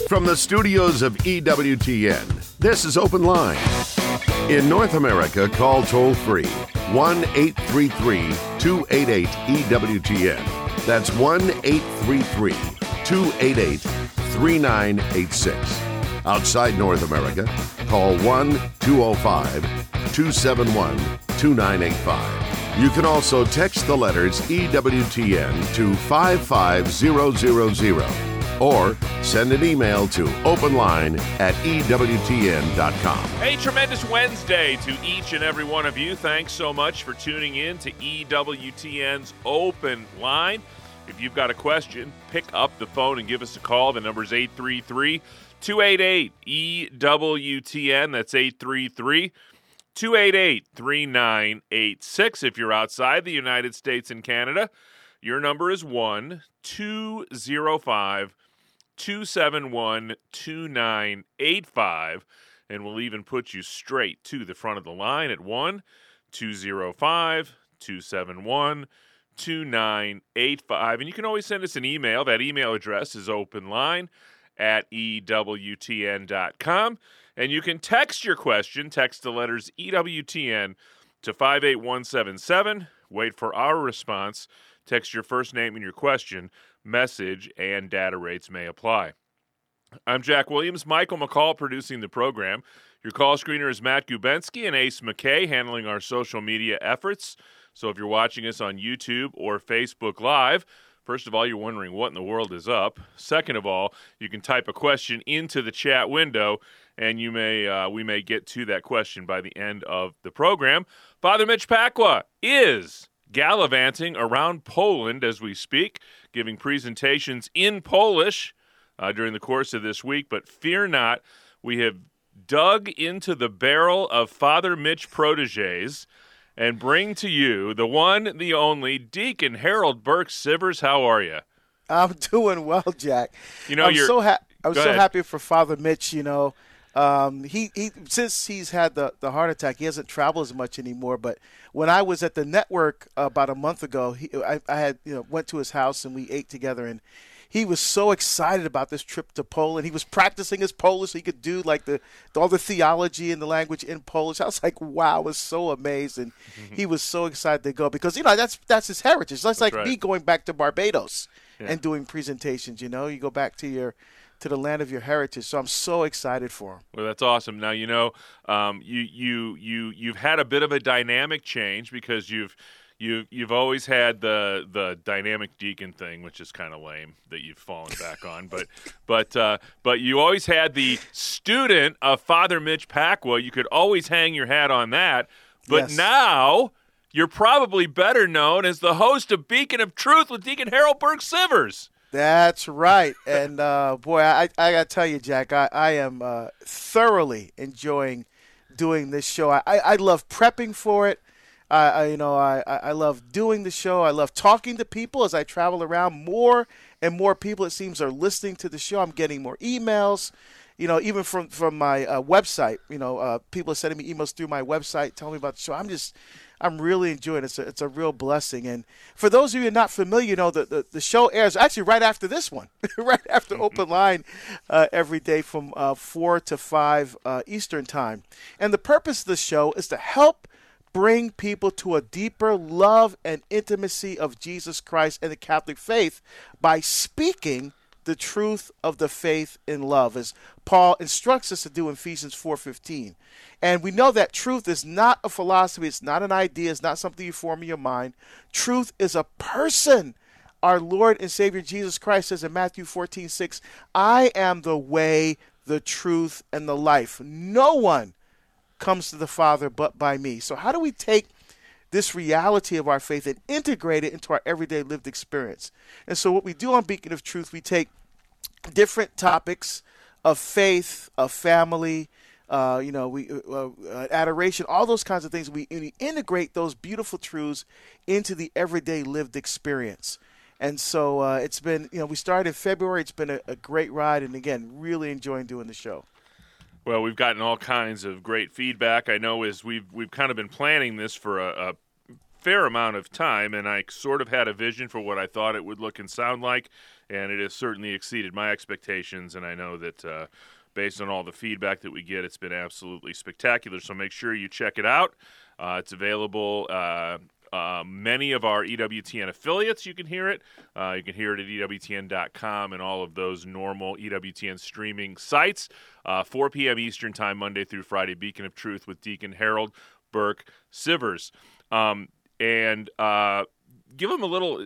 From the studios of EWTN, this is Open Line. In North America, call toll-free 1-833-288-EWTN. That's 1-833-288-3986. Outside North America, call 1-205-271-2985. You can also text the letters EWTN to 55000 or send an email to openline@ewtn.com. Hey, tremendous Wednesday to each and every one of you. Thanks so much for tuning in to EWTN's Open Line. If you've got a question, pick up the phone and give us a call. The number is 833-288-EWTN. That's 833-288-3986. If you're outside the United States and Canada, your number is 1-205-271-2985, and we'll even put you straight to the front of the line at 1-205-271-2985. And you can always send us an email. That email address is openline@ewtn.com. And you can text your question. Text the letters EWTN to 58177. Wait for our response. Text your first name and your question. Message and data rates may apply. I'm Jack Williams. Michael McCall producing the program. Your call screener is Matt Gubensky and Ace McKay handling our social media efforts. So if you're watching us on YouTube or Facebook Live, first of all, you're wondering what in the world is up. Second of all, you can type a question into the chat window, and we may get to that question by the end of the program. Father Mitch Pacwa is gallivanting around Poland as we speak, giving presentations in Polish during the course of this week. But fear not, we have dug into the barrel of Father Mitch protégés and bring to you the one, the only, Deacon Harold Burke-Sivers. How are you? I'm doing well, Jack. You know, I'm so happy for Father Mitch. You know, he since he's had the heart attack, he hasn't traveled as much anymore. But when I was at the network about a month ago, I had went to his house and we ate together, and he was so excited about this trip to Poland. He was practicing his Polish so he could do like all the theology and the language in Polish. I was like, wow, I was so amazed. And he was so excited to go because, that's his heritage. That's like me going back to Barbados and doing presentations. You go back to the land of your heritage. So I'm so excited for him. Well, that's awesome. Now, you've had a bit of a dynamic change because you've always had the dynamic deacon thing, which is kind of lame that you've fallen back on. But you always had the student of Father Mitch Pacwa. You could always hang your hat on that. But now you're probably better known as the host of Beacon of Truth with Deacon Harold Burke-Sivers. That's right. And, boy, I got to tell you, Jack, I am thoroughly enjoying doing this show. I love prepping for it. I love doing the show. I love talking to people as I travel around. More and more people, it seems, are listening to the show. I'm getting more emails, even from my website. People are sending me emails through my website telling me about the show. I'm really enjoying it. It's a real blessing. And for those of you who are not familiar, the show airs actually right after this one, right after Open Line every day from 4 to 5 Eastern Time. And the purpose of the show is to help bring people to a deeper love and intimacy of Jesus Christ and the Catholic faith by speaking the truth of the faith in love, as Paul instructs us to do in Ephesians 4:15. And we know that truth is not a philosophy, it's not an idea, it's not something you form in your mind. Truth is a person. Our Lord and Savior Jesus Christ says in Matthew 14:6, I am the way, the truth, and the life. No one comes to the Father but by me. So how do we take this reality of our faith and integrate it into our everyday lived experience? And so what we do on Beacon of Truth, we take different topics of faith, of family, adoration, all those kinds of things. We integrate those beautiful truths into the everyday lived experience. And so it's been, we started in February. It's been a great ride. And again, really enjoying doing the show. Well, we've gotten all kinds of great feedback. I know as we've kind of been planning this for a fair amount of time, and I sort of had a vision for what I thought it would look and sound like, and it has certainly exceeded my expectations, and I know that based on all the feedback that we get, it's been absolutely spectacular, so make sure you check it out. It's available many of our EWTN affiliates, you can hear it. You can hear it at EWTN.com and all of those normal EWTN streaming sites. 4 p.m. Eastern Time, Monday through Friday, Beacon of Truth with Deacon Harold Burke Sivers. And give them a little,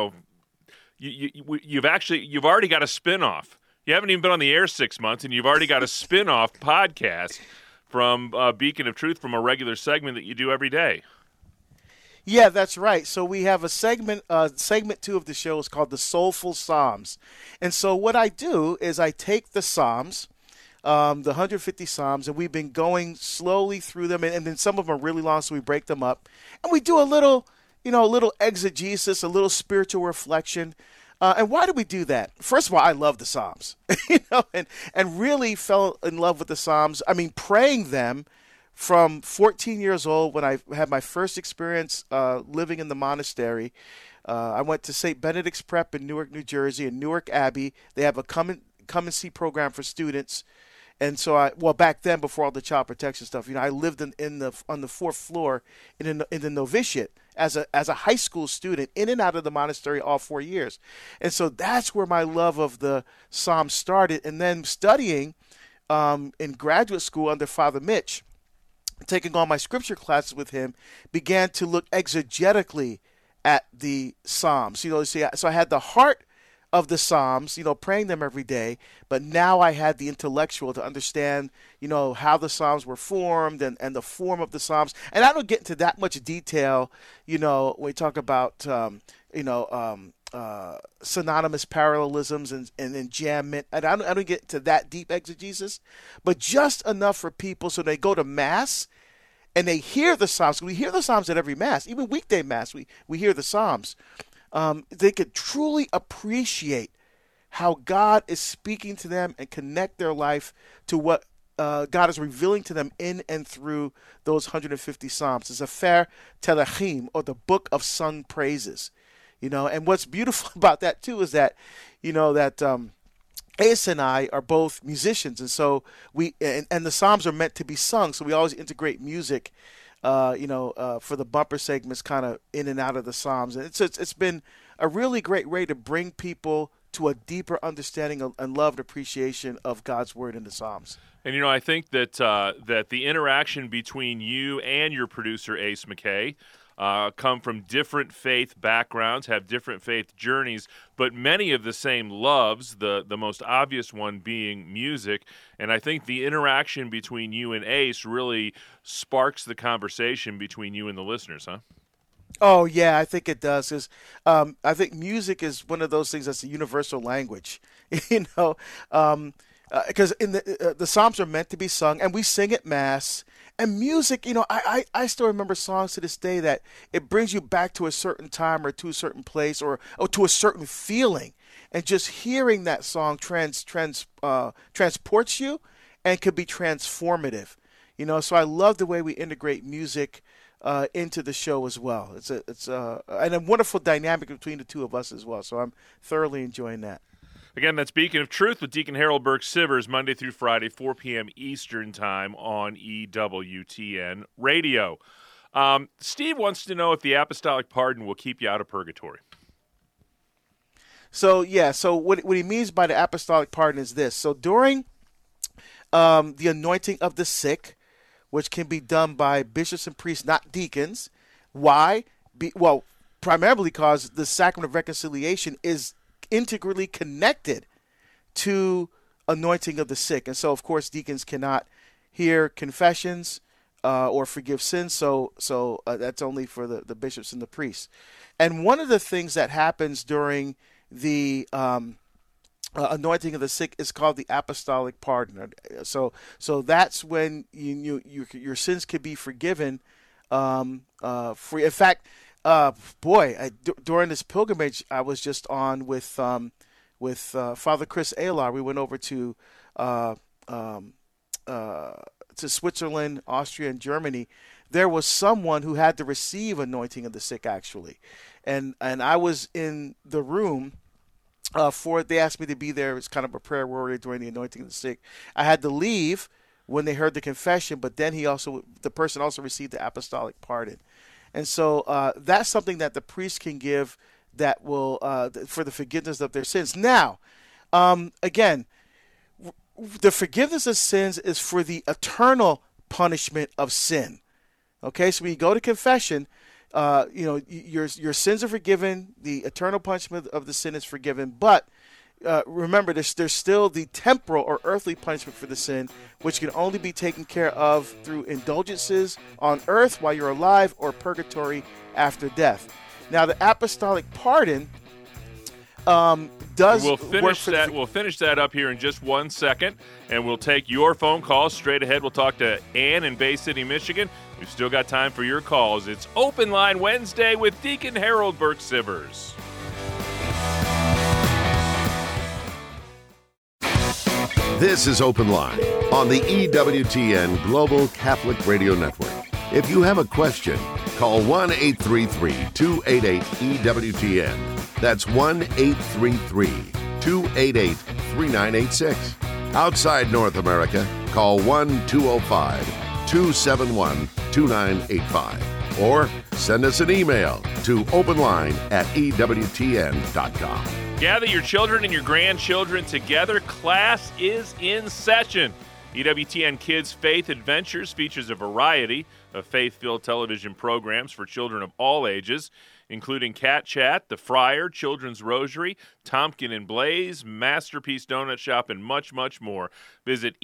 you've already got a spinoff. You haven't even been on the air 6 months, and you've already got a spinoff podcast from Beacon of Truth from a regular segment that you do every day. Yeah, that's right. So we have a segment 2 of the show is called the Soulful Psalms. And so what I do is I take the Psalms, the 150 Psalms, and we've been going slowly through them, and then some of them are really long, so we break them up. And we do a little exegesis, a little spiritual reflection. And why do we do that? First of all, I love the Psalms, and really fell in love with the Psalms. I mean, praying them from 14 years old when I had my first experience living in the monastery. I went to St. Benedict's Prep in Newark, New Jersey, and Newark Abbey. They have a come and see program for students. And so back then, before all the child protection stuff, I lived on the 4th floor in the novitiate as a high school student, in and out of the monastery all 4 years. And so that's where my love of the Psalms started. And then studying in graduate school under Father Mitch, taking all my scripture classes with him, began to look exegetically at the Psalms. So I had the heart of the Psalms, praying them every day, but now I had the intellectual to understand, how the Psalms were formed and the form of the Psalms. And I don't get into that much detail, when we talk about, synonymous parallelisms and enjambment. And I don't get to that deep exegesis, but just enough for people so they go to Mass and they hear the Psalms. We hear the Psalms at every Mass, even weekday Mass. We hear the Psalms. They could truly appreciate how God is speaking to them and connect their life to what God is revealing to them in and through those 150 Psalms. It's a fair telechim, or the book of sung praises. And what's beautiful about that too is that, Ace and I are both musicians, and so and the Psalms are meant to be sung, so we always integrate music, for the bumper segments, kind of in and out of the Psalms, and it's been a really great way to bring people to a deeper understanding and love and appreciation of God's Word in the Psalms. And I think that that the interaction between you and your producer Ace McKay come from different faith backgrounds, have different faith journeys, but many of the same loves, the most obvious one being music. And I think the interaction between you and Ace really sparks the conversation between you and the listeners, huh? Oh, yeah, I think it does. 'Cause, I think music is one of those things that's a universal language, because in the Psalms are meant to be sung, and we sing at Mass. And music, I still remember songs to this day that it brings you back to a certain time or to a certain place or to a certain feeling. And just hearing that song transports you and could be transformative. So I love the way we integrate music into the show as well. It's a wonderful dynamic between the two of us as well. So I'm thoroughly enjoying that. Again, that's Beacon of Truth with Deacon Harold Burke Sivers, Monday through Friday, 4 p.m. Eastern Time on EWTN Radio. Steve wants to know if the apostolic pardon will keep you out of purgatory. So what he means by the apostolic pardon is this. So during the anointing of the sick, which can be done by bishops and priests, not deacons. Why? Primarily because the sacrament of reconciliation is integrally connected to anointing of the sick. And so, of course, deacons cannot hear confessions or forgive sins. So that's only for the bishops and the priests. And one of the things that happens during the anointing of the sick is called the apostolic pardon. So that's when your sins could be forgiven. In fact, during this pilgrimage I was just on with Father Chris Aylar, we went over to Switzerland, Austria, and Germany. there was someone who had to receive anointing of the sick, actually. And I was in the room they asked me to be there as kind of a prayer warrior during the anointing of the sick. I had to leave when they heard the confession, but then the person also received the apostolic pardon. And so that's something that the priest can give that will for the forgiveness of their sins. Now, again, the forgiveness of sins is for the eternal punishment of sin. Okay, so when you go to confession, your sins are forgiven. The eternal punishment of the sin is forgiven. But remember, there's still the temporal or earthly punishment for the sin, which can only be taken care of through indulgences on earth while you're alive or purgatory after death. Now, the apostolic pardon does we'll finish that. We'll finish that up here in just 1 second, and we'll take your phone calls straight ahead. We'll talk to Ann in Bay City, Michigan. We've still got time for your calls. It's Open Line Wednesday with Deacon Harold Burke-Sivers. This is Open Line on the EWTN Global Catholic Radio Network. If you have a question, call 1-833-288-EWTN. That's 1-833-288-3986. Outside North America, call 1-205-271-2985. Or send us an email to openline@EWTN.com. Gather your children and your grandchildren together. Class is in session. EWTN Kids Faith Adventures features a variety of faith-filled television programs for children of all ages, including Cat Chat, The Friar, Children's Rosary, Tompkin and Blaze, Masterpiece Donut Shop, and much, much more. Visit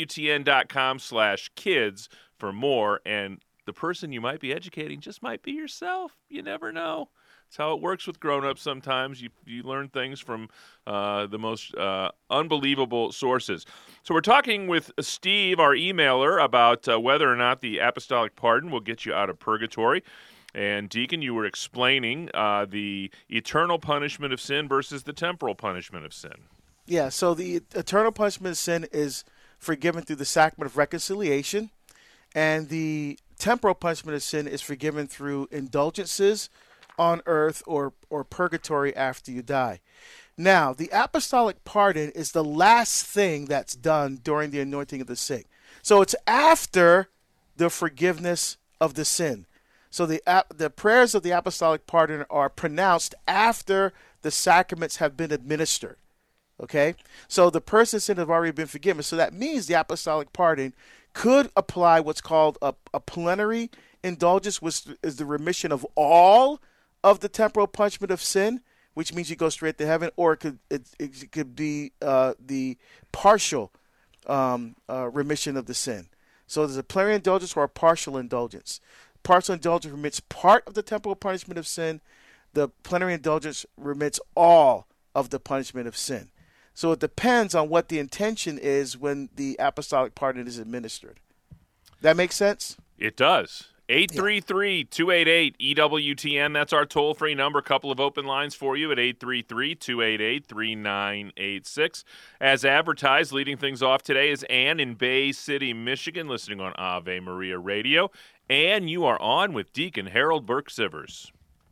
EWTN.com/kids for more, and the person you might be educating just might be yourself. You never know. It's how it works with grown-ups sometimes. You learn things from the most unbelievable sources. So we're talking with Steve, our emailer, about whether or not the apostolic pardon will get you out of purgatory. And Deacon, you were explaining the eternal punishment of sin versus the temporal punishment of sin. Yeah, so the eternal punishment of sin is forgiven through the sacrament of reconciliation, and the temporal punishment of sin is forgiven through indulgences on earth or purgatory after you die. Now, the apostolic pardon is the last thing that's done during the anointing of the sick. So it's after the forgiveness of the sin. So the prayers of the apostolic pardon are pronounced after the sacraments have been administered. Okay? So the person's sin have already been forgiven. So that means the apostolic pardon could apply what's called a plenary indulgence, which is the remission of all of the temporal punishment of sin, which means you go straight to heaven, or it could be the partial remission of the sin. So there's a plenary indulgence or a partial indulgence. Partial indulgence remits part of the temporal punishment of sin. The plenary indulgence remits all of the punishment of sin. So it depends on what the intention is when the apostolic pardon is administered. That makes sense? It does. 833-288-EWTN. That's our toll-free number. A couple of open lines for you at 833-288-3986. As advertised, leading things off today is Ann in Bay City, Michigan, listening on Ave Maria Radio. Ann, you are on with Deacon Harold Burke-Sivers.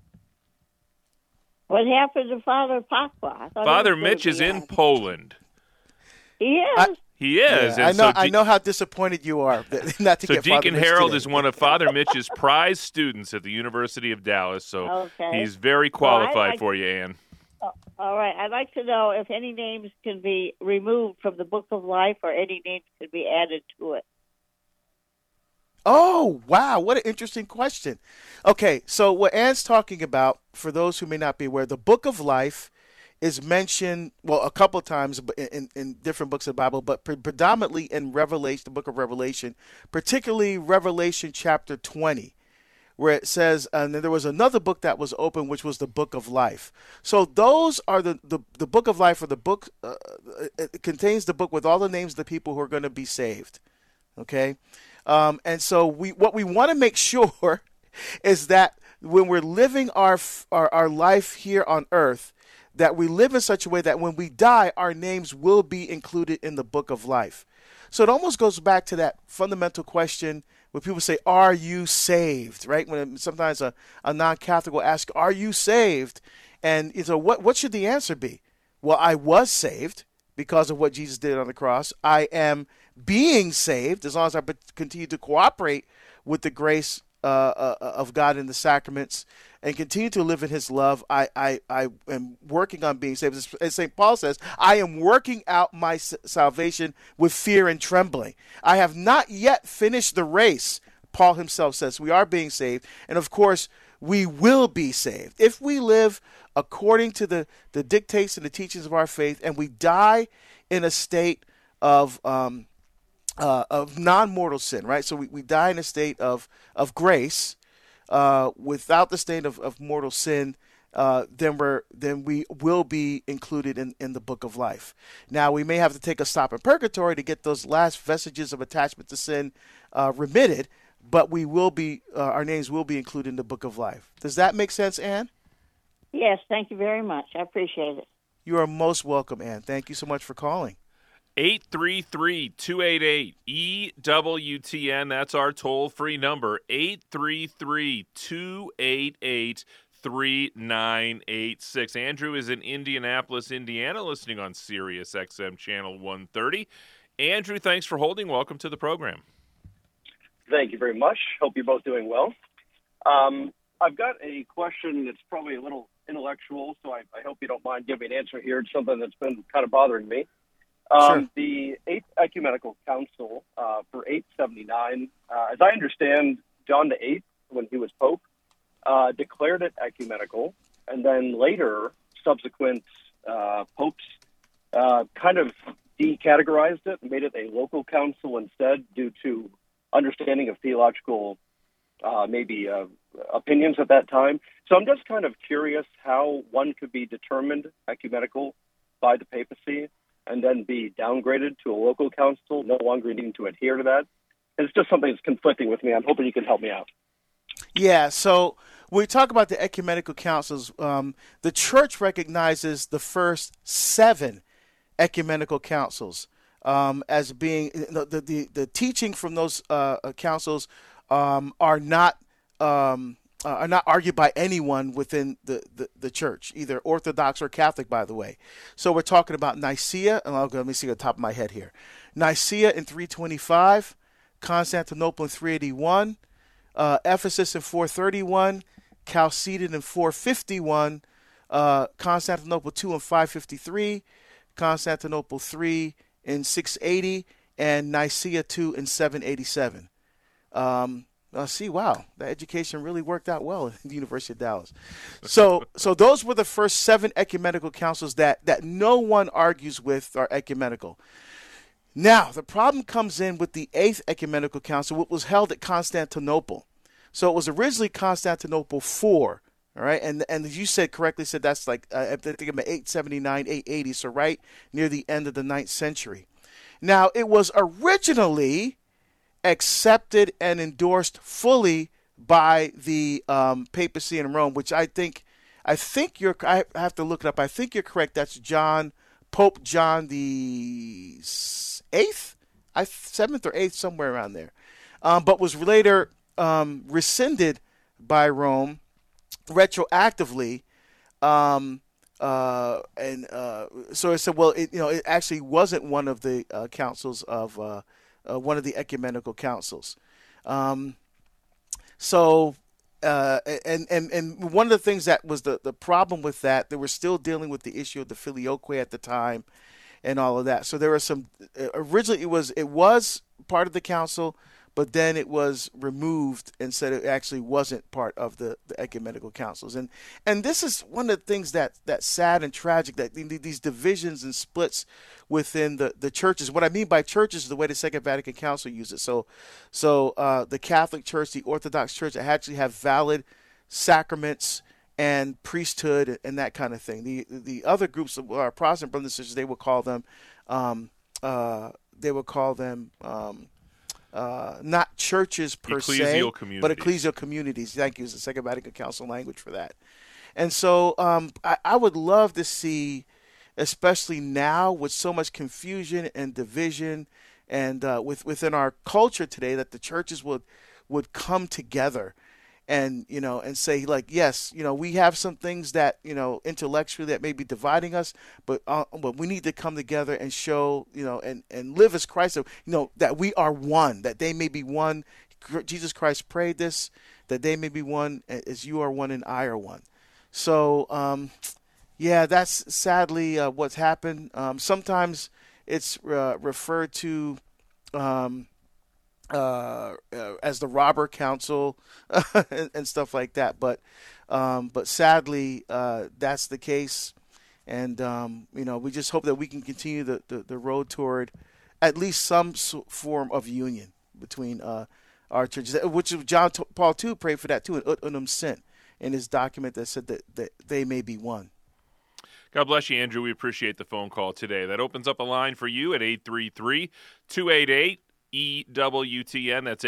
What happened to Father Papa? Father Mitch is in Poland. He is? He is. Yeah, and I know how disappointed you are not to get Father Deacon Mitch Harold today. is one of Father Mitch's prize students at the University of Dallas, so he's very qualified for you, Ann. All right. I'd like to know if any names can be removed from the Book of Life or any names can be added to it. Oh, wow. What an interesting question. Okay, so what Ann's talking about, for those who may not be aware, the Book of Life is mentioned, well, a couple of times in different books of the Bible, but predominantly in Revelation, the book of Revelation, particularly Revelation chapter 20, where it says, and then there was another book that was open, which was the Book of Life. So those are the Book of Life, or the book, it contains the book with all the names of the people who are going to be saved. Okay? And so what we want to make sure is that when we're living our life here on earth, that we live in such a way that when we die, our names will be included in the Book of Life. So it almost goes back to that fundamental question where people say, "Are you saved?" Right? When sometimes a non-Catholic will ask, "Are you saved?" And so, what should the answer be? Well, I was saved because of what Jesus did on the cross. I am saved as long as I continue to cooperate with the grace of God in the sacraments and continue to live in His love. I am working on being saved. As St. Paul says, I am working out my salvation with fear and trembling. I have not yet finished the race, Paul himself says. We are being saved. And of course, we will be saved if we live according to the dictates and the teachings of our faith, and we die in a state of non-mortal sin, right? So we die in a state of grace, without the state of mortal sin. Then we will be included in the book of life. Now, we may have to take a stop in purgatory to get those last vestiges of attachment to sin remitted, but we will be our names will be included in the book of life. Does that make sense, Ann? Yes, thank you very much. I appreciate it. You are most welcome, Ann. Thank you so much for calling. 833-288-EWTN. That's our toll-free number, 833-288-3986. Andrew is in Indianapolis, Indiana, listening on Sirius XM Channel 130. Andrew, thanks for holding. Welcome to the program. Thank you very much. Hope you're both doing well. I've got a question that's probably a little intellectual, so I hope you don't mind giving an answer here. It's something that's been kind of bothering me. Sure. The Eighth Ecumenical Council for 879, as I understand, John VIII, when he was Pope, declared it ecumenical, and then later, subsequent popes kind of decategorized it and made it a local council instead due to understanding of theological opinions at that time. So I'm just kind of curious how one could be determined ecumenical by the papacy and then be downgraded to a local council, no longer needing to adhere to that. It's just something that's conflicting with me. I'm hoping you can help me out. Yeah, so when we talk about the ecumenical councils, the church recognizes the first 7 ecumenical councils as being the teaching from those councils are not argued by anyone within the church, either Orthodox or Catholic, by the way. So we're talking about Nicaea, and let me see at the top of my head here. Nicaea in 325, Constantinople in 381, Ephesus in 431, Chalcedon in 451, Constantinople II in 553, Constantinople III in 680, and Nicaea II in 787. Wow, the education really worked out well at the University of Dallas. So those were the first 7 ecumenical councils that no one argues with are ecumenical. Now, the problem comes in with the 8th ecumenical council, which was held at Constantinople. So it was originally Constantinople IV, all right? And as you correctly said, that's like, I think about 879, 880, so right near the end of the 9th century. Now, it was originally accepted and endorsed fully by the papacy in Rome, which I think I have to look it up. I think you're correct. That's Pope John the 8th, 7th or 8th, somewhere around there. But was later rescinded by Rome retroactively. So I said, well, it actually wasn't one of the councils of one of the ecumenical councils. And one of the things that was the problem with that, they were still dealing with the issue of the filioque at the time and all of that. So there were some, originally it was part of the council, but then it was removed and said it actually wasn't part of the ecumenical councils. And this is one of the things that's sad and tragic, that these divisions and splits within the churches. What I mean by churches is the way the Second Vatican Council used it. So the Catholic Church, the Orthodox Church, actually have valid sacraments and priesthood and that kind of thing. The other groups of our Protestant brothers and sisters, they would call them not churches per se, but ecclesial communities. Thank you. It's the Second Vatican Council language for that. And so I would love to see, especially now with so much confusion and division and within our culture today, that the churches would come together and and say, like, yes, we have some things that intellectually that may be dividing us, but we need to come together and show and live as Christ, that we are one, that they may be one. Jesus Christ prayed this, that they may be one as you are one and I are one. So yeah, that's sadly what's happened. Sometimes it's referred to as the robber council and stuff like that. But sadly, that's the case. And, we just hope that we can continue the road toward at least some form of union between our churches, which John Paul II prayed for that too, in Ut Unum Sint, in his document that said that they may be one. God bless you, Andrew. We appreciate the phone call today. That opens up a line for you at 833-288-EWTN. That's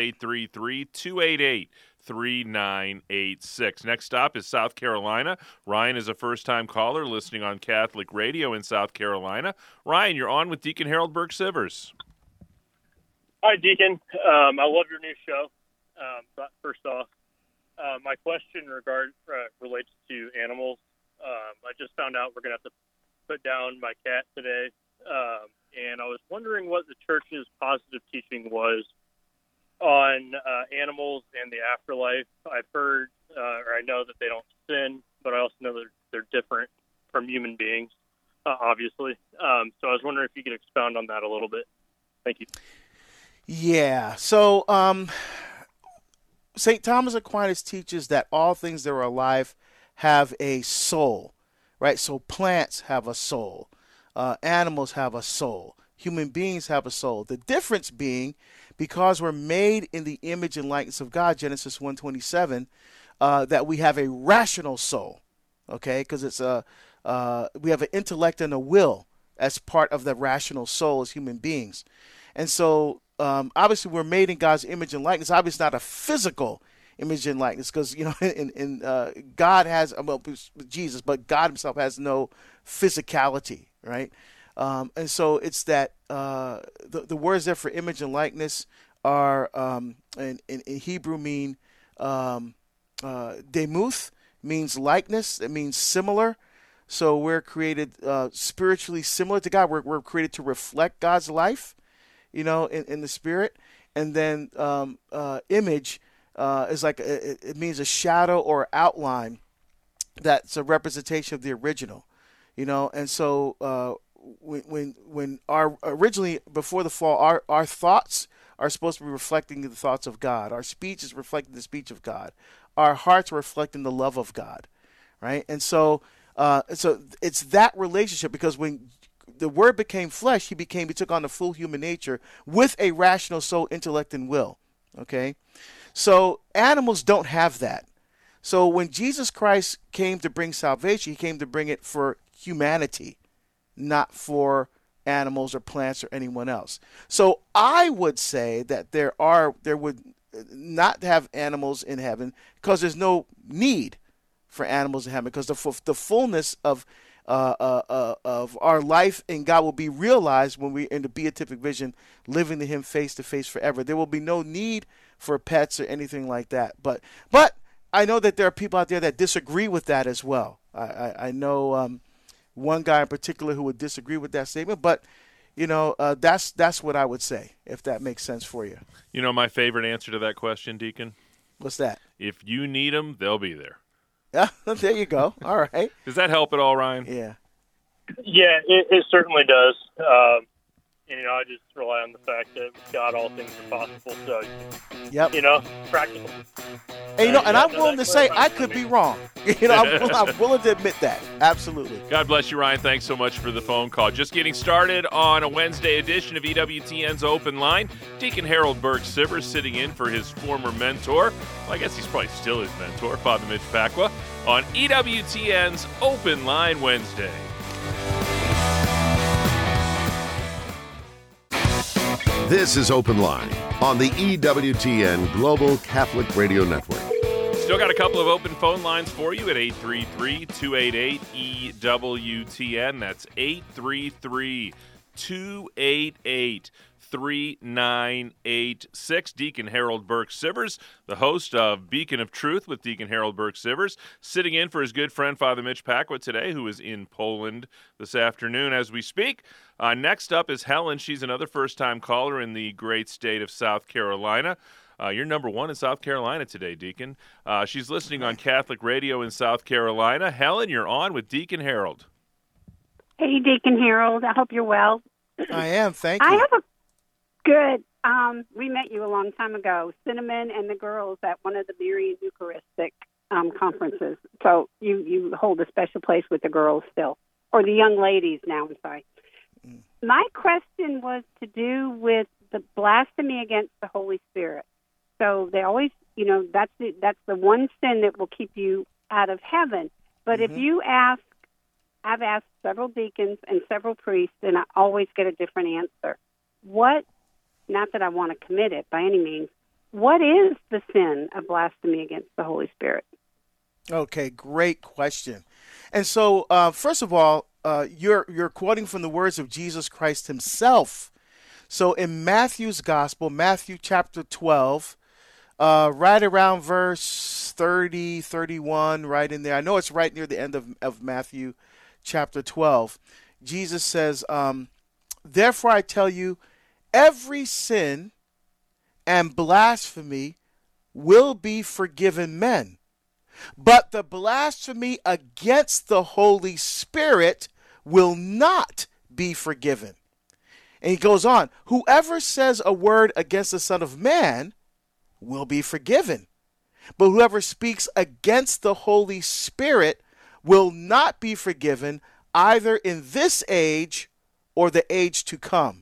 833-288-3986. Next stop is South Carolina. Ryan is a first-time caller listening on Catholic Radio in South Carolina. Ryan, you're on with Deacon Harold Burke-Sivers. Hi, Deacon. I love your new show. But first off, my question relates to animals. I just found out we're going to have to put down my cat today. And I was wondering what the church's positive teaching was on animals and the afterlife. I've heard, or I know that they don't sin, but I also know that they're different from human beings, obviously. So I was wondering if you could expound on that a little bit. Thank you. Yeah. So St. Thomas Aquinas teaches that all things that are alive have a soul, right? So plants have a soul. Animals have a soul. Human beings have a soul. The difference being, because we're made in the image and likeness of God, Genesis 1:27, that we have a rational soul, okay? Because it's we have an intellect and a will as part of the rational soul as human beings. And so obviously we're made in God's image and likeness. Obviously not a physical image and likeness, because in God has, well, Jesus, but God himself has no physicality, right? And so it's that the words there for image and likeness are in Hebrew mean demuth, means likeness. It means similar. So we're created spiritually similar to God. We're created to reflect God's life, in the spirit. And then image is like it means a shadow or outline that's a representation of the original, And so when our originally before the fall, our thoughts are supposed to be reflecting the thoughts of God. Our speech is reflecting the speech of God. Our hearts are reflecting the love of God, right? And so it's that relationship, because when the Word became flesh, he took on the full human nature with a rational soul, intellect, and will. Okay, so animals don't have that. So when Jesus Christ came to bring salvation, he came to bring it for humanity, not for animals or plants or anyone else. So I would say that there would not have animals in heaven, because there's no need for animals in heaven, because the fullness of our life in God will be realized when we're in the beatific vision, living to him face to face forever. There will be no need for pets or anything like that. But I know that there are people out there that disagree with that as well. I know one guy in particular who would disagree with that statement, but that's what I would say, if that makes sense for you. My favorite answer to that question, Deacon? What's that? If you need them, they'll be there. Yeah, there you go. All right. Does that help at all, Ryan? Yeah. Yeah, it certainly does. I just rely on the fact that with God all things are possible. So, yep. Practical. And, and I'm willing to say I could be wrong. I'm willing to admit that. Absolutely. God bless you, Ryan. Thanks so much for the phone call. Just getting started on a Wednesday edition of EWTN's Open Line. Deacon Harold Burke-Sivers sitting in for his former mentor. Well, I guess he's probably still his mentor, Father Mitch Pacwa, on EWTN's Open Line Wednesday. This is Open Line on the EWTN Global Catholic Radio Network. Still got a couple of open phone lines for you at 833-288-EWTN. That's 833-288-3986. 3986. Deacon Harold Burke Sivers, the host of Beacon of Truth with Deacon Harold Burke Sivers, sitting in for his good friend Father Mitch Packwood today, who is in Poland this afternoon as we speak. Next up is Helen. She's another first-time caller in the great state of South Carolina. You're number one in South Carolina today, Deacon. She's listening on Catholic radio in South Carolina. Helen, you're on with Deacon Harold. Hey, Deacon Harold. I hope you're well. I am. Thank you. I have a good. We met you a long time ago, Cinnamon and the girls at one of the Marian Eucharistic conferences. So you hold a special place with the girls still, or the young ladies now. I'm sorry. My question was to do with the blasphemy against the Holy Spirit. So they always, that's the one sin that will keep you out of heaven. But if you ask, I've asked several deacons and several priests, and I always get a different answer. Not that I want to commit it by any means, what is the sin of blasphemy against the Holy Spirit? Okay, great question. And so, first of all, you're quoting from the words of Jesus Christ himself. So in Matthew's Gospel, Matthew chapter 12, right around verse 30, 31, right in there. I know it's right near the end of Matthew chapter 12. Jesus says, therefore I tell you, every sin and blasphemy will be forgiven men. But the blasphemy against the Holy Spirit will not be forgiven. And he goes on, whoever says a word against the Son of Man will be forgiven. But whoever speaks against the Holy Spirit will not be forgiven either in this age or the age to come.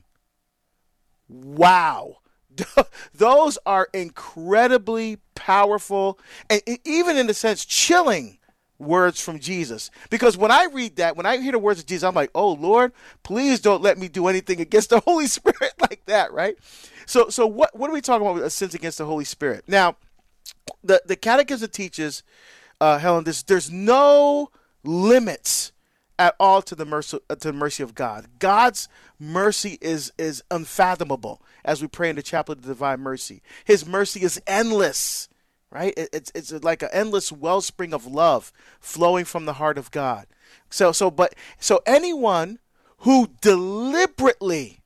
Wow. Those are incredibly powerful and even in a sense chilling words from Jesus. Because when I read that, when I hear the words of Jesus, I'm like, oh, Lord, please don't let me do anything against the Holy Spirit like that, right? So what are we talking about with sins against the Holy Spirit? Now, the Catechism teaches, Helen, there's no limits at all to the mercy of God. God's mercy is unfathomable as we pray in the Chaplet of Divine Mercy. His mercy is endless, right? It's like an endless wellspring of love flowing from the heart of God. So anyone who deliberately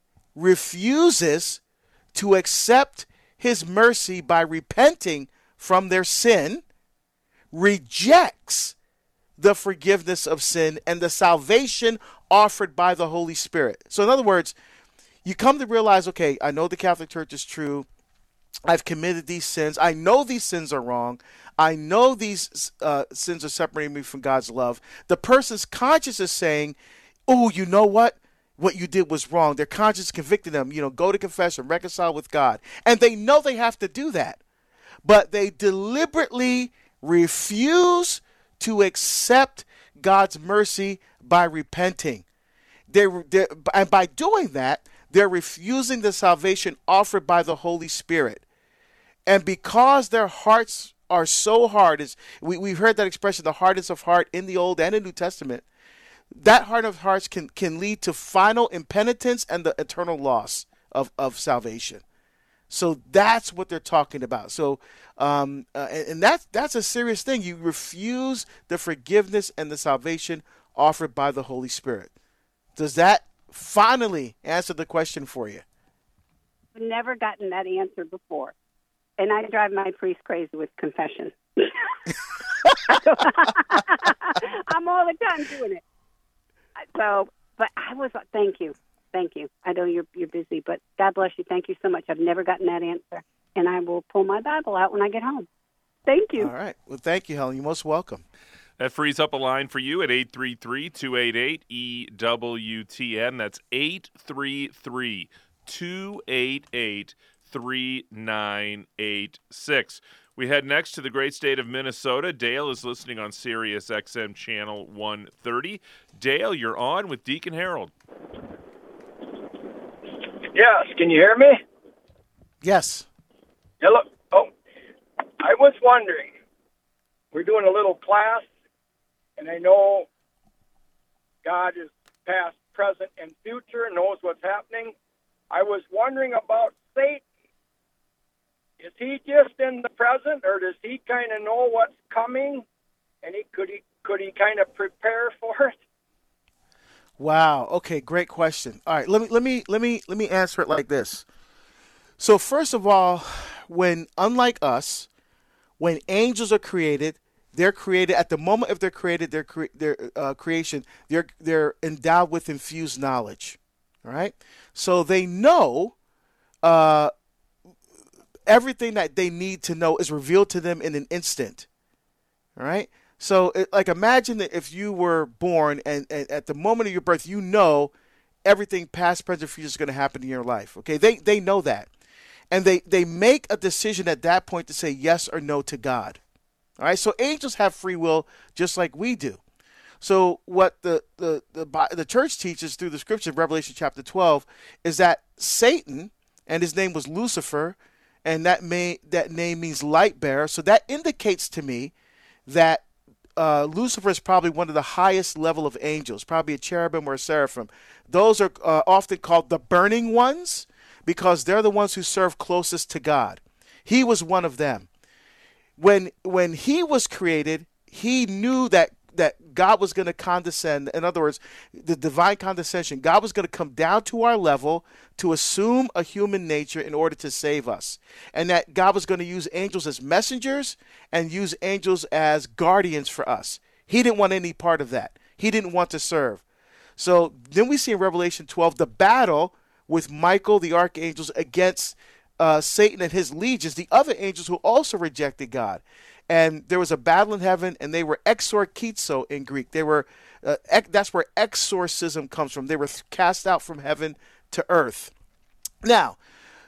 refuses to accept his mercy by repenting from their sin rejects the forgiveness of sin and the salvation offered by the Holy Spirit. So in other words, you come to realize, okay, I know the Catholic Church is true. I've committed these sins. I know these sins are wrong. I know these sins are separating me from God's love. The person's conscience is saying, oh, you know what? What you did was wrong. Their conscience convicted them, go to confession, reconcile with God. And they know they have to do that. But they deliberately refuse to accept God's mercy by repenting. And by doing that, they're refusing the salvation offered by the Holy Spirit. And because their hearts are so hard, we've heard that expression, the hardness of heart in the Old and the New Testament, that heart of hearts can lead to final impenitence and the eternal loss of salvation. So that's what they're talking about. So, and that's a serious thing. You refuse the forgiveness and the salvation offered by the Holy Spirit. Does that finally answer the question for you? I've never gotten that answer before. And I drive my priest crazy with confession. I'm all the time doing it. So, but I was, thank you. I know you're busy, but God bless you. Thank you so much. I've never gotten that answer. And I will pull my Bible out when I get home. Thank you. All right. Well, thank you, Helen. You're most welcome. That frees up a line for you at 833-288-EWTN. That's 833-288-3986. We head next to the great state of Minnesota. Dale is listening on Sirius XM Channel 130. Dale, you're on with Deacon Harold. Yes, can you hear me? Yes. Hello. Oh, I was wondering, we're doing a little class, and I know God is past, present, and future, knows what's happening. I was wondering about Satan. Is he just in the present, or does he kind of know what's coming, and could he kind of prepare for it? Wow. Okay, great question. All right, let me answer it like this. So first of all, unlike us, when angels are created, they're created at the moment of their creation. They're endowed with infused knowledge. All right, so they know everything that they need to know is revealed to them in an instant. All right. So, imagine that if you were born and at the moment of your birth, you know everything past, present, future is going to happen in your life. Okay, they know that, and they make a decision at that point to say yes or no to God. All right, so angels have free will just like we do. So what the church teaches through the scripture, Revelation chapter 12, is that Satan, and his name was Lucifer, and that name means light bearer. So that indicates to me that Lucifer is probably one of the highest level of angels, probably a cherubim or a seraphim. Those are often called the burning ones because they're the ones who serve closest to God. He was one of them. When he was created, he knew that God was going to condescend. In other words, the divine condescension. God was going to come down to our level to assume a human nature in order to save us. And that God was going to use angels as messengers and use angels as guardians for us. He didn't want any part of that. He didn't want to serve. So then we see in Revelation 12 the battle with Michael, the archangels, against Satan and his legions, the other angels who also rejected God. And there was a battle in heaven, and they were exorkizo in Greek. They were that's where exorcism comes from. They were cast out from heaven to earth. Now,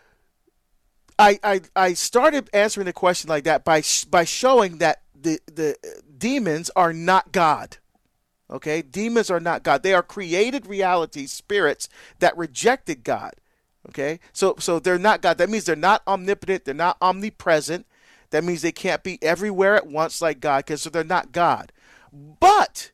I started answering the question like that by showing that the demons are not God. Okay, demons are not God. They are created realities, spirits that rejected God. Okay, so they're not God. That means they're not omnipotent. They're not omnipresent. That means they can't be everywhere at once like God, because so they're not God. But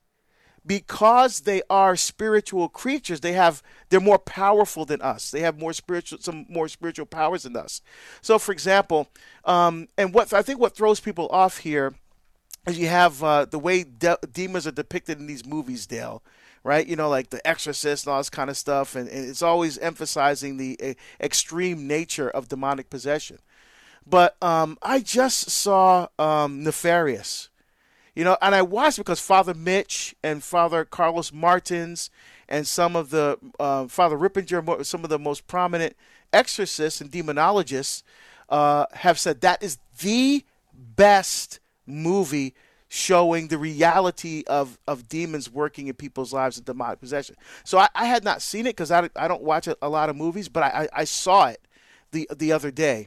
because they are spiritual creatures, they're more powerful than us. They have some more spiritual powers than us. So, for example, and what throws people off here is you have the way demons are depicted in these movies, Dale. Right, like The Exorcist and all this kind of stuff, and it's always emphasizing the extreme nature of demonic possession. But I just saw Nefarious, and I watched because Father Mitch and Father Carlos Martins and some of the Father Rippinger, some of the most prominent exorcists and demonologists have said that is the best movie showing the reality of demons working in people's lives and demonic possession. So I had not seen it because I don't watch a lot of movies, but I saw it the other day.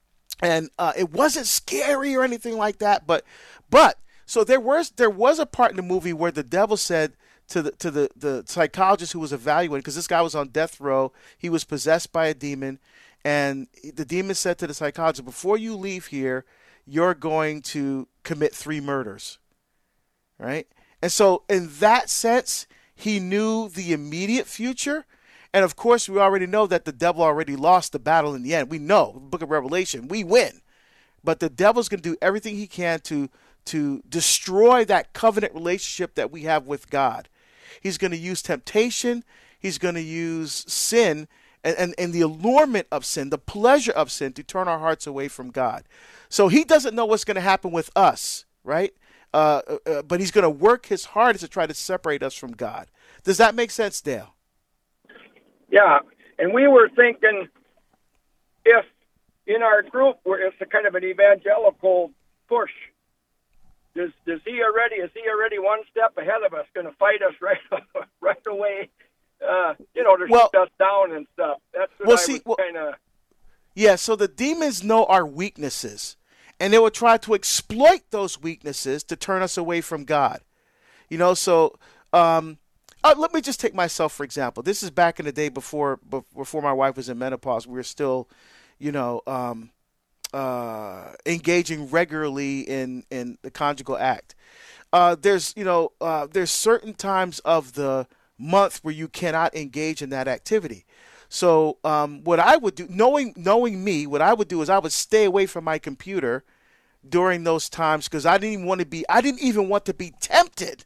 And it wasn't scary or anything like that, but so there was a part in the movie where the devil said to the psychologist who was evaluating, because this guy was on death row, he was possessed by a demon, and the demon said to the psychologist, before you leave here, you're going to commit 3 murders, right? And so in that sense, he knew the immediate future. And of course, we already know that the devil already lost the battle in the end. We know, the book of Revelation, we win. But the devil's going to do everything he can to destroy that covenant relationship that we have with God. He's going to use temptation. He's going to use sin and the allurement of sin, the pleasure of sin, to turn our hearts away from God. So he doesn't know what's going to happen with us, right? But he's going to work his hardest to try to separate us from God. Does that make sense, Dale? Yeah, and we were thinking if in our group where it's a kind of an evangelical push, is he already one step ahead of us, going to fight us right away, to shoot us down and stuff. That's what kind of... Yeah, so the demons know our weaknesses, and they will try to exploit those weaknesses to turn us away from God. Let me just take myself, for example. This is back in the day before my wife was in menopause. We were still, engaging regularly in the conjugal act. There's certain times of the month where you cannot engage in that activity. So what I would do, knowing me, what I would do is I would stay away from my computer during those times because I didn't even want to be tempted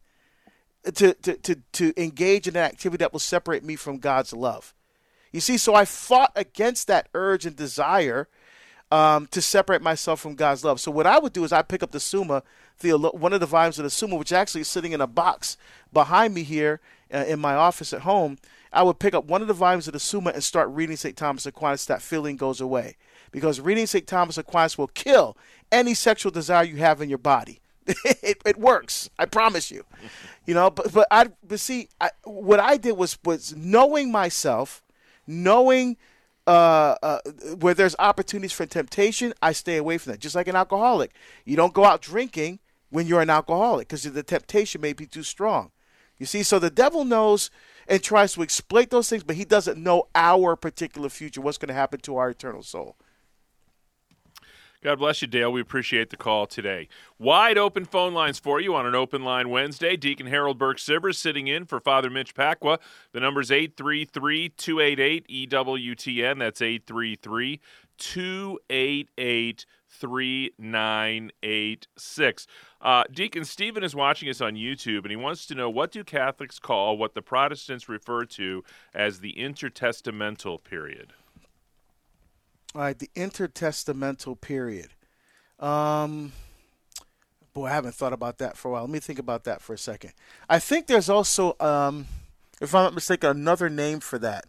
to engage in an activity that will separate me from God's love. You see, so I fought against that urge and desire to separate myself from God's love. So what I would do is I'd pick up the Summa, one of the volumes of the Summa, which actually is sitting in a box behind me here in my office at home. I would pick up one of the volumes of the Summa and start reading St. Thomas Aquinas. That feeling goes away. Because reading St. Thomas Aquinas will kill any sexual desire you have in your body. It works. I promise you. You know, but what I did was knowing myself, knowing where there's opportunities for temptation, I stay away from that. Just like an alcoholic. You don't go out drinking when you're an alcoholic because the temptation may be too strong. You see, so the devil knows and tries to exploit those things, but he doesn't know our particular future, what's going to happen to our eternal soul. God bless you, Dale. We appreciate the call today. Wide open phone lines for you on an Open Line Wednesday. Deacon Harold Burke-Sivers sitting in for Father Mitch Pacwa. The number's 833-288-EWTN. That's 833-288-3986. Deacon Stephen is watching us on YouTube, and he wants to know, what do Catholics call what the Protestants refer to as the intertestamental period? All right, the intertestamental period. Boy, I haven't thought about that for a while. Let me think about that for a second. I think there's also, if I'm not mistaken, another name for that.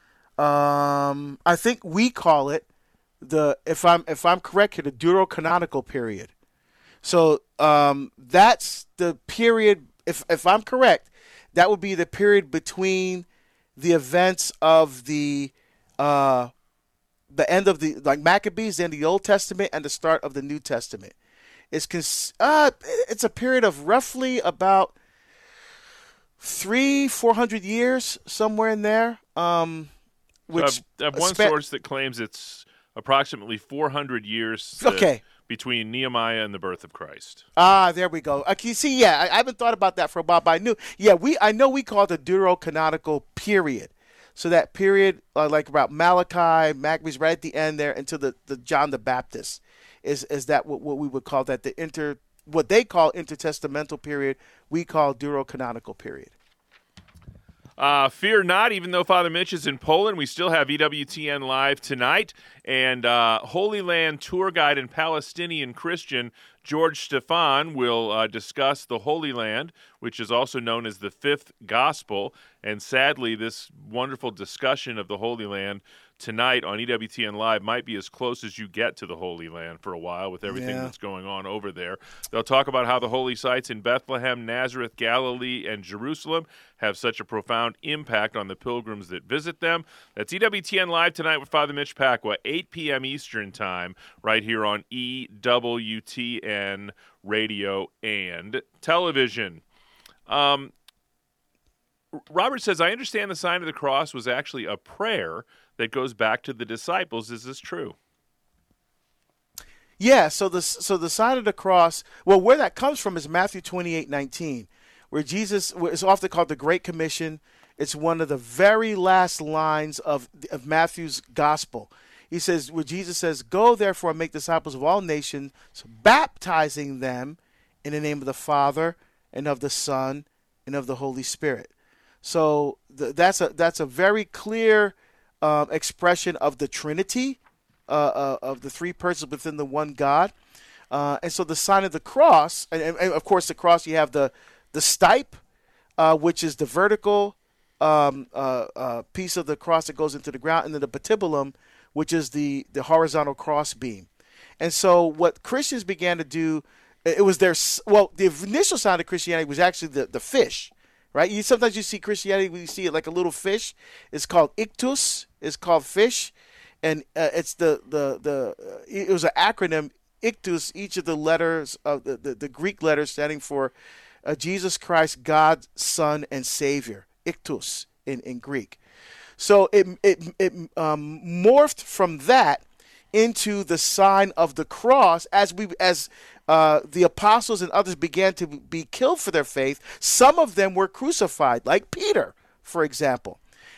I think we call it if I'm correct here, the deuterocanonical period. So that's the period. If I'm correct, that would be the period between the events of the end of the Maccabees, the end of the Old Testament, and the start of the New Testament. It's a period of roughly about 300-400 years, somewhere in there. Which I have one source that claims it's approximately 400 years between Nehemiah and the birth of Christ. There we go. You see, I haven't thought about that for a while, but I knew. Yeah, I know we call it the deuterocanonical period. So that period, like about Malachi, Maccabees, right at the end there, until the John the Baptist, is that what we would call that what they call intertestamental period, we call deuterocanonical period. Fear not, even though Father Mitch is in Poland, we still have EWTN Live tonight. And Holy Land tour guide and Palestinian Christian George Stefan will discuss the Holy Land, which is also known as the Fifth Gospel. And sadly, this wonderful discussion of the Holy Land tonight on EWTN Live might be as close as you get to the Holy Land for a while with everything that's going on over there. They'll talk about how the holy sites in Bethlehem, Nazareth, Galilee, and Jerusalem have such a profound impact on the pilgrims that visit them. That's EWTN Live tonight with Father Mitch Pacwa, 8 p.m. Eastern Time, right here on EWTN Radio and Television. Robert says, I understand the sign of the cross was actually a prayer that goes back to the disciples. Is this true? Yeah, so the sign of the cross, well, where that comes from is Matthew 28:19, where Jesus is often called the Great Commission. It's one of the very last lines of Matthew's gospel. He says, where Jesus says, go therefore and make disciples of all nations, baptizing them in the name of the Father and of the Son and of the Holy Spirit. So that's a very clear expression of the Trinity, of the three persons within the one God. And so the sign of the cross, and of course the cross, you have the stipe, which is the vertical piece of the cross that goes into the ground, and then the patibulum, which is the horizontal cross beam. And so what Christians began to do, it was the initial sign of Christianity was actually the fish. Right? Sometimes you see Christianity, when you see it like a little fish. It's called ictus. It's called fish, and it's it was an acronym, ictus. Each of the letters of the Greek letters standing for Jesus Christ, God, Son, and Savior. Ictus in Greek. So it morphed from that into the sign of the cross as the apostles and others began to be killed for their faith. Some of them were crucified, like Peter, for example.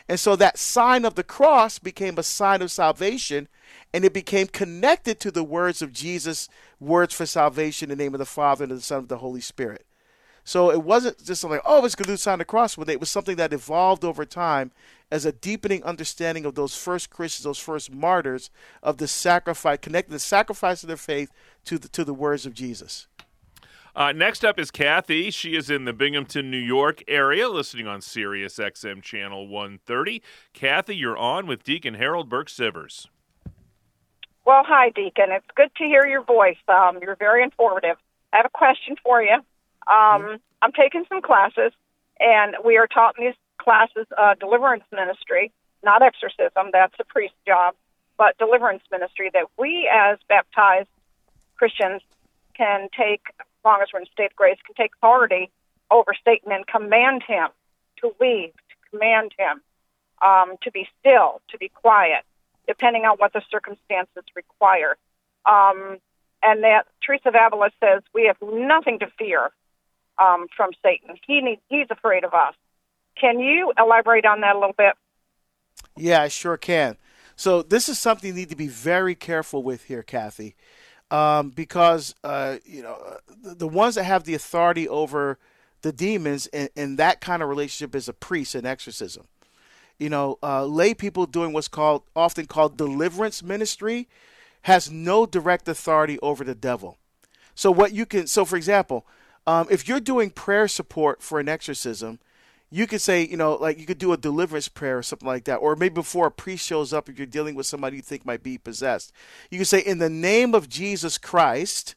And so that sign of the cross became a sign of salvation, and it became connected to the words of Jesus, words for salvation in the name of the Father and of the Son and of the Holy Spirit. So it wasn't just something, oh, it's going to do the sign of the cross. It was something that evolved over time as a deepening understanding of those first Christians, those first martyrs, of the sacrifice, connecting the sacrifice of their faith to the words of Jesus. Next up is Kathy. She is in the Binghamton, New York area, listening on Sirius XM Channel 130. Kathy, you're on with Deacon Harold Burke-Sivers. Well, hi, Deacon. It's good to hear your voice. You're very informative. I have a question for you. I'm taking some classes, and we are taught in these classes deliverance ministry, not exorcism. That's a priest's job, but deliverance ministry that we as baptized Christians can take, as long as we're in a state of grace, can take authority over Satan and command him to leave, to command him to be still, to be quiet, depending on what the circumstances require. And that Teresa of Avila says we have nothing to fear from Satan. He's afraid of us. Can you elaborate on that a little bit? Yeah, I sure can. So this is something you need to be very careful with here, Kathy, because the ones that have the authority over the demons in that kind of relationship is a priest in exorcism. Lay people doing what's often called deliverance ministry has no direct authority over the devil. So for example, if you're doing prayer support for an exorcism, you could say, you could do a deliverance prayer or something like that. Or maybe before a priest shows up, if you're dealing with somebody you think might be possessed, you could say, in the name of Jesus Christ,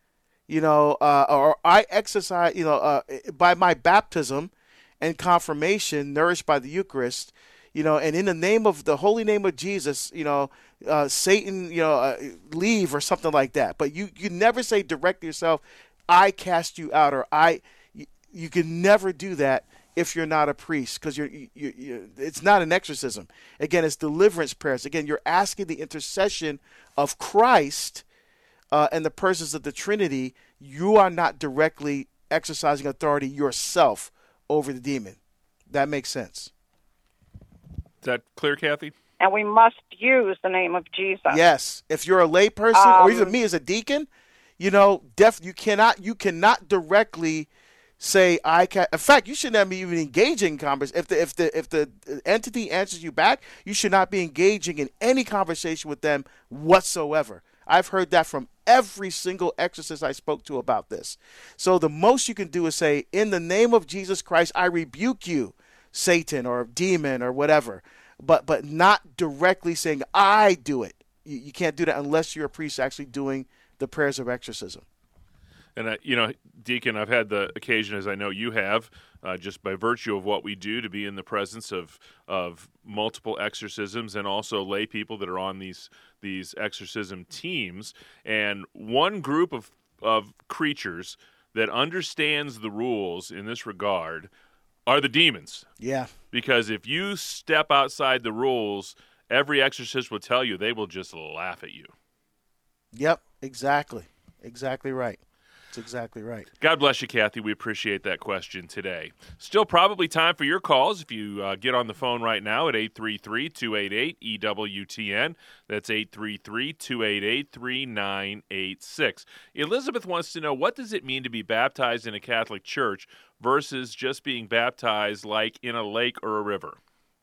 or I exercise, by my baptism and confirmation, nourished by the Eucharist, and in the name of the holy name of Jesus, Satan, leave or something like that. But you never say direct yourself, I cast you out, or you can never do that if you're not a priest, because it's not an exorcism. Again, it's deliverance prayers. Again, you're asking the intercession of Christ and the persons of the Trinity. You are not directly exercising authority yourself over the demon. That makes sense. Is that clear, Kathy? And we must use the name of Jesus. Yes. If you're a lay person, or even me as a deacon, you cannot directly say I can. In fact, you should not be even engaging in conversation. If the entity answers you back, you should not be engaging in any conversation with them whatsoever. I've heard that from every single exorcist I spoke to about this. So the most you can do is say, in the name of Jesus Christ, I rebuke you, Satan or demon or whatever, but not directly saying I do it. You can't do that unless you're a priest actually doing the prayers of exorcism. And, Deacon, I've had the occasion, as I know you have, just by virtue of what we do, to be in the presence of multiple exorcisms and also lay people that are on these exorcism teams. And one group of creatures that understands the rules in this regard are the demons. Yeah. Because if you step outside the rules, every exorcist will tell you they will just laugh at you. Yep, exactly. Exactly right. That's exactly right. God bless you, Kathy. We appreciate that question today. Still probably time for your calls. If you get on the phone right now at 833-288-EWTN. That's 833-288-3986. Elizabeth wants to know, what does it mean to be baptized in a Catholic church versus just being baptized like in a lake or a river?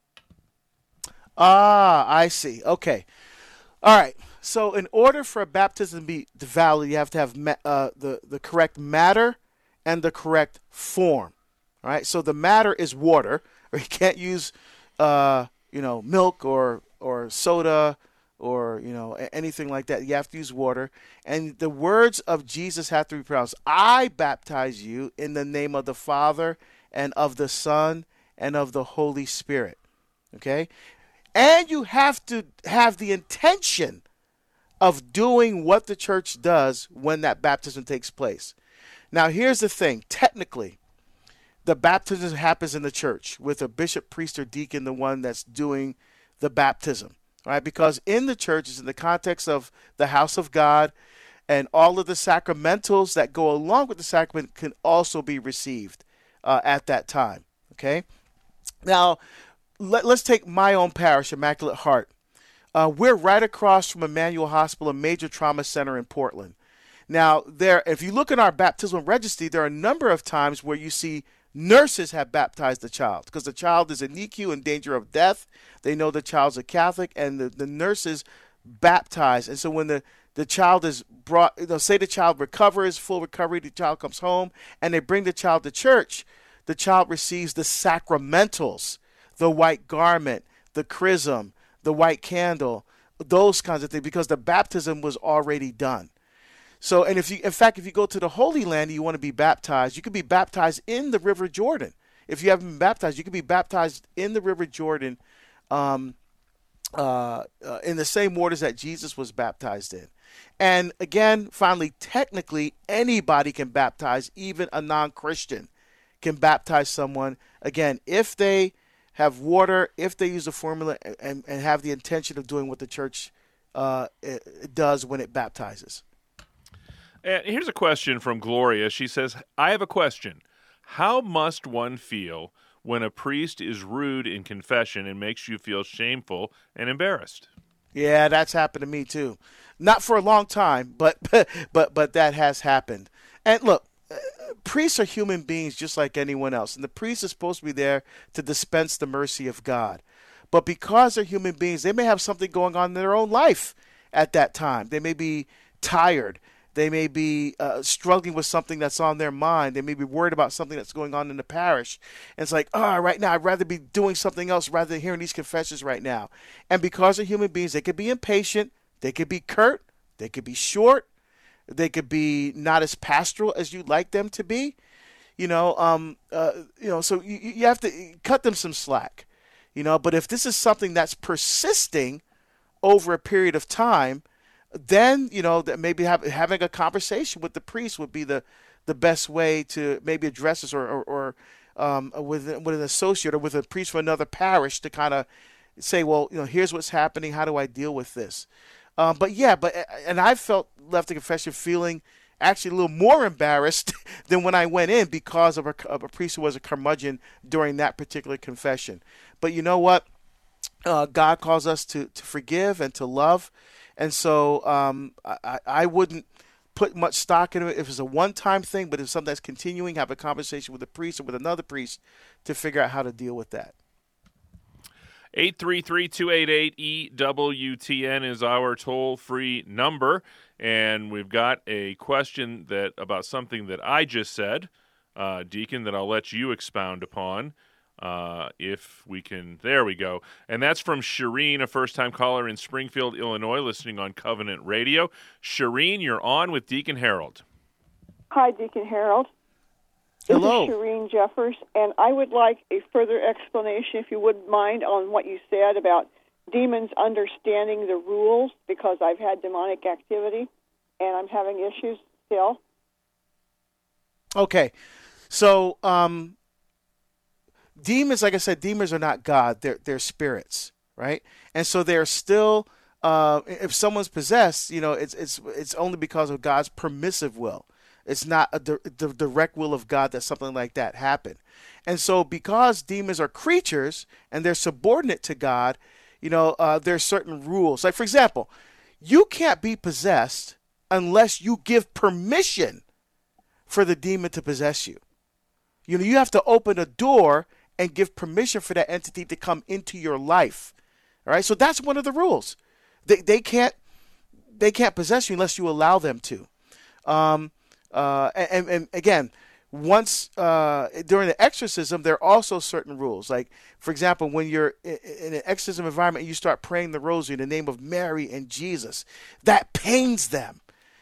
I see. Okay. All right. So in order for a baptism to be valid, you have to have the correct matter and the correct form. All right. So the matter is water, or you can't use, milk or soda or, anything like that. You have to use water. And the words of Jesus have to be pronounced. I baptize you in the name of the Father and of the Son and of the Holy Spirit. Okay. And you have to have the intention of doing what the church does when that baptism takes place. Now, here's the thing. Technically, the baptism happens in the church with a bishop, priest, or deacon, the one that's doing the baptism, right? Because in the church, it's in the context of the house of God, and all of the sacramentals that go along with the sacrament can also be received at that time, okay? Now, let's take my own parish, Immaculate Heart. We're right across from Emmanuel Hospital, a major trauma center in Portland. Now, if you look in our baptismal registry, there are a number of times where you see nurses have baptized the child because the child is in NICU in danger of death. They know the child's a Catholic, and the nurses baptize. And so when the child is brought, say the child recovers, full recovery, the child comes home, and they bring the child to church, the child receives the sacramentals, the white garment, the chrism, the white candle, those kinds of things, because the baptism was already done. So, and if you go to the Holy Land and you want to be baptized, you can be baptized in the River Jordan. If you haven't been baptized, you can be baptized in the River Jordan in the same waters that Jesus was baptized in. And again, finally, technically, anybody can baptize, even a non-Christian can baptize someone, again, if they have water, if they use a formula and have the intention of doing what the church does when it baptizes. And here's a question from Gloria. She says, I have a question. How must one feel when a priest is rude in confession and makes you feel shameful and embarrassed? Yeah, that's happened to me too. Not for a long time, but that has happened. And look, priests are human beings just like anyone else, and the priest is supposed to be there to dispense the mercy of God. But because they're human beings, they may have something going on in their own life at that time. They may be tired. They may be struggling with something that's on their mind. They may be worried about something that's going on in the parish. And it's like, right now I'd rather be doing something else rather than hearing these confessions right now. And because they're human beings, they could be impatient. They could be curt. They could be short. They could be not as pastoral as you'd like them to be. So you have to cut them some slack. But if this is something that's persisting over a period of time, then, that maybe having a conversation with the priest would be the best way to maybe address this, or with an associate or with a priest from another parish to kind of say, well, here's what's happening. How do I deal with this? And I felt left the confession feeling actually a little more embarrassed than when I went in because of a priest who was a curmudgeon during that particular confession. But you know what? God calls us to forgive and to love. And so I wouldn't put much stock into it if it's a one-time thing, but if it's something that's continuing, have a conversation with a priest or with another priest to figure out how to deal with that. 833-288-EWTN is our toll-free number, and we've got a question about something that I just said, Deacon, that I'll let you expound upon. If we can, there we go. And that's from Shireen, a first-time caller in Springfield, Illinois, listening on Covenant Radio. Shireen, you're on with Deacon Harold. Hi, Deacon Harold. Hello. This is Shireen Jeffers, and I would like a further explanation, if you wouldn't mind, on what you said about demons understanding the rules, because I've had demonic activity, and I'm having issues still. Okay. So, demons, like I said, demons are not God. They're spirits, right? And so they're still, if someone's possessed, it's only because of God's permissive will. It's not the direct will of God that something like that happened. And so because demons are creatures and they're subordinate to God, there's certain rules. Like, for example, you can't be possessed unless you give permission for the demon to possess you. You have to open a door and give permission for that entity to come into your life. All right, so that's one of the rules. They can't possess you unless you allow them to. And again, once during the exorcism, there are also certain rules. Like, for example, when you're in an exorcism environment and you start praying the rosary in the name of Mary and Jesus, that pains them,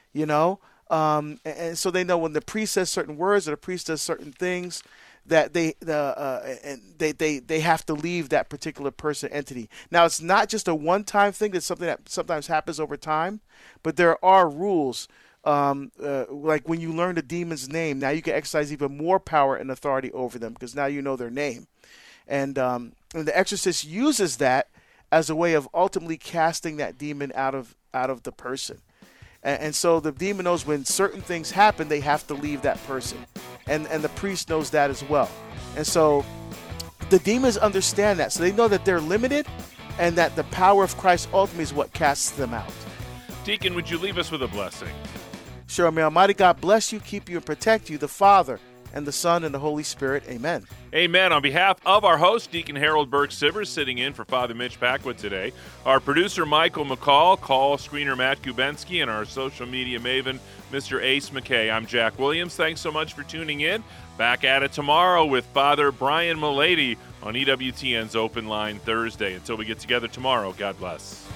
and so they know when the priest says certain words or the priest does certain things, that they have to leave that particular person entity. Now, it's not just a one-time thing. It's something that sometimes happens over time, but there are rules. Like when you learn the demon's name, now you can exercise even more power and authority over them because now you know their name. And the exorcist uses that as a way of ultimately casting that demon out of the person. And so the demon knows when certain things happen, they have to leave that person. And the priest knows that as well. And so the demons understand that, so they know that they're limited and that the power of Christ ultimately is what casts them out. Deacon, would you leave us with a blessing? Sure, may Almighty God bless you, keep you, and protect you, the Father, and the Son, and the Holy Spirit. Amen. Amen. On behalf of our host, Deacon Harold Burke-Sivers, sitting in for Father Mitch Packwood today, our producer, Michael McCall, call screener Matt Kubensky, and our social media maven, Mr. Ace McKay. I'm Jack Williams. Thanks so much for tuning in. Back at it tomorrow with Father Brian Mulady on EWTN's Open Line Thursday. Until we get together tomorrow, God bless.